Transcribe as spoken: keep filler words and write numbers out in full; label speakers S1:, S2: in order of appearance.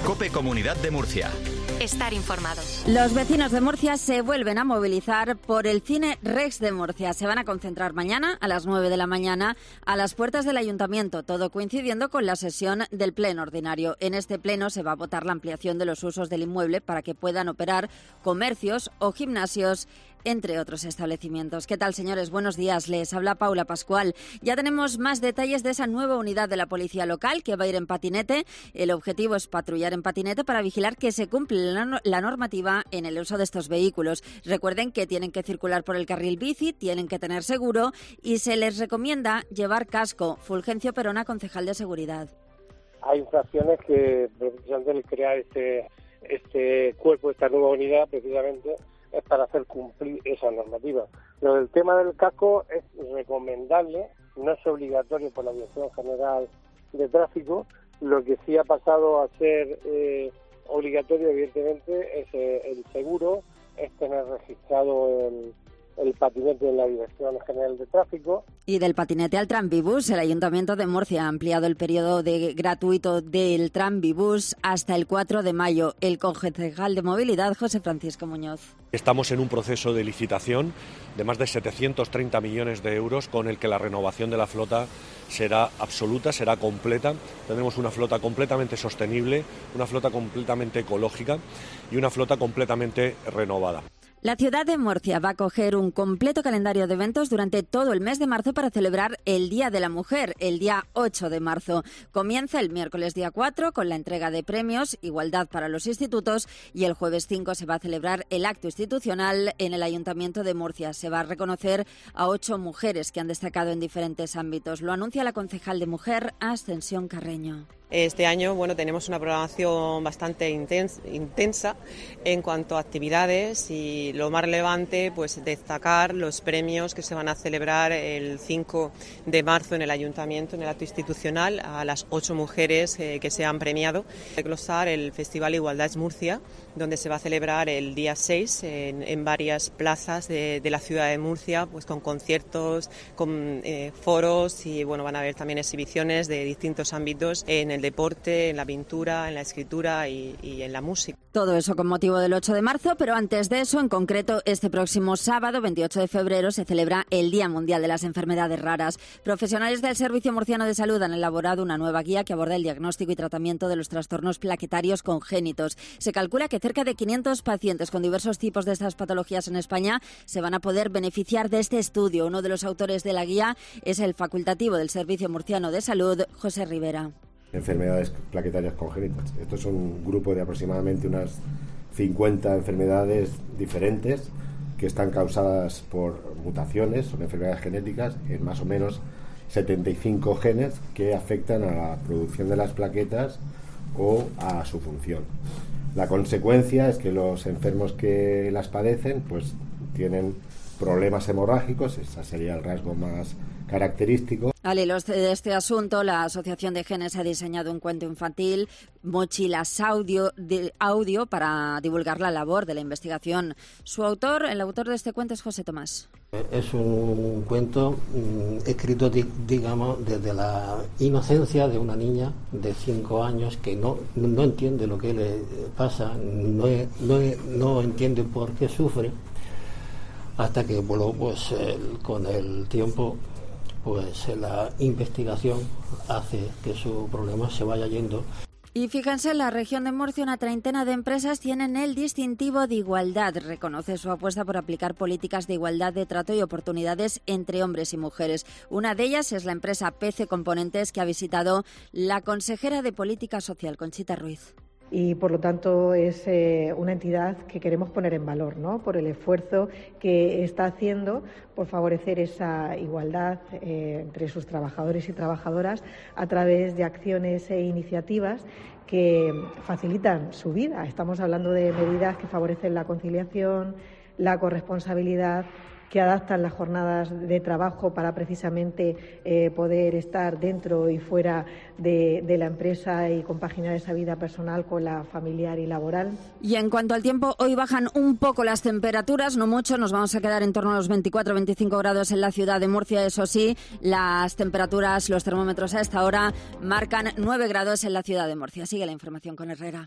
S1: COPE Comunidad de Murcia.
S2: Estar informado.
S3: Los vecinos de Murcia se vuelven a movilizar por el Cine Rex de Murcia. Se van a concentrar mañana a las nueve de la mañana a las puertas del Ayuntamiento, todo coincidiendo con la sesión del Pleno Ordinario. En este pleno se va a votar la ampliación de los usos del inmueble para que puedan operar comercios o gimnasios, entre otros establecimientos. ¿Qué tal, señores? Buenos días. Les habla Paula Pascual. Ya tenemos más detalles de esa nueva unidad de la policía local que va a ir en patinete. El objetivo es patrullar en patinete para vigilar que se cumple la normativa en el uso de estos vehículos. Recuerden que tienen que circular por el carril bici, tienen que tener seguro y se les recomienda llevar casco. Fulgencio Perona, concejal de Seguridad.
S4: Hay infracciones que precisamente el crear este, este cuerpo, esta nueva unidad, precisamente es para hacer cumplir esa normativa. Lo del tema del casco es recomendable, no es obligatorio por la Dirección General de Tráfico. Lo que sí ha pasado a ser eh, obligatorio, evidentemente, es eh, el seguro, es tener registrado el, el patinete en la Dirección General de Tráfico.
S3: Y del patinete al Tranvibús, el Ayuntamiento de Murcia ha ampliado el periodo de gratuito del Tranvibús hasta el cuatro de mayo. El concejal de Movilidad, José Francisco Muñoz.
S5: Estamos en un proceso de licitación de más de setecientos treinta millones de euros con el que la renovación de la flota será absoluta, será completa. Tendremos una flota completamente sostenible, una flota completamente ecológica y una flota completamente renovada.
S3: La ciudad de Murcia va a acoger un completo calendario de eventos durante todo el mes de marzo para celebrar el Día de la Mujer, el día ocho de marzo. Comienza el miércoles día cuatro con la entrega de premios, igualdad para los institutos, y el jueves cinco se va a celebrar el acto institucional en el Ayuntamiento de Murcia. Se va a reconocer a ocho mujeres que han destacado en diferentes ámbitos. Lo anuncia la concejal de Mujer, Ascensión Carreño.
S6: Este año, bueno, tenemos una programación bastante intens, intensa en cuanto a actividades y lo más relevante, pues destacar los premios que se van a celebrar el cinco de marzo en el Ayuntamiento, en el acto institucional, a las ocho mujeres eh, que se han premiado. Desglosar el Festival Igualdad Murcia, donde se va a celebrar el día seis en, en varias plazas de, de la ciudad de Murcia, pues con conciertos, con eh, foros y bueno, van a haber también exhibiciones de distintos ámbitos en el deporte, en la pintura, en la escritura y, y en la música.
S3: Todo eso con motivo del ocho de marzo, pero antes de eso, en concreto, este próximo sábado, veintiocho de febrero, se celebra el Día Mundial de las Enfermedades Raras. Profesionales del Servicio Murciano de Salud han elaborado una nueva guía que aborda el diagnóstico y tratamiento de los trastornos plaquetarios congénitos. Se calcula que cerca de quinientos pacientes con diversos tipos de estas patologías en España se van a poder beneficiar de este estudio. Uno de los autores de la guía es el facultativo del Servicio Murciano de Salud, José Rivera.
S7: Enfermedades plaquetarias congénitas. Esto es un grupo de aproximadamente unas cincuenta enfermedades diferentes que están causadas por mutaciones, son enfermedades genéticas en más o menos setenta y cinco genes que afectan a la producción de las plaquetas o a su función. La consecuencia es que los enfermos que las padecen pues tienen problemas hemorrágicos, ese sería el rasgo más característico.
S3: Al hilo de este asunto, la Asociación de Genes ha diseñado un cuento infantil, Mochilas audio, de, audio, para divulgar la labor de la investigación. Su autor, el autor de este cuento es José Tomás.
S8: Es un cuento mm, escrito, digamos, desde la inocencia de una niña de cinco años que no, no entiende lo que le pasa, no, no, no entiende por qué sufre, hasta que, bueno, pues el, con el tiempo, pues la investigación hace que su problema se vaya yendo.
S3: Y fíjense, en la región de Murcia una treintena de empresas tienen el distintivo de igualdad. Reconoce su apuesta por aplicar políticas de igualdad de trato y oportunidades entre hombres y mujeres. Una de ellas es la empresa P C Componentes, que ha visitado la consejera de Política Social, Conchita Ruiz.
S9: Y por lo tanto es eh, una entidad que queremos poner en valor, ¿no?, por el esfuerzo que está haciendo por favorecer esa igualdad eh, entre sus trabajadores y trabajadoras a través de acciones e iniciativas que facilitan su vida. Estamos hablando de medidas que favorecen la conciliación, la corresponsabilidad, que adaptan las jornadas de trabajo para precisamente eh, poder estar dentro y fuera de, de la empresa y compaginar esa vida personal con la familiar y laboral.
S3: Y en cuanto al tiempo, hoy bajan un poco las temperaturas, no mucho, nos vamos a quedar en torno a los veinticuatro a veinticinco grados en la ciudad de Murcia. Eso sí, las temperaturas, los termómetros a esta hora marcan nueve grados en la ciudad de Murcia. Sigue la información con Herrera.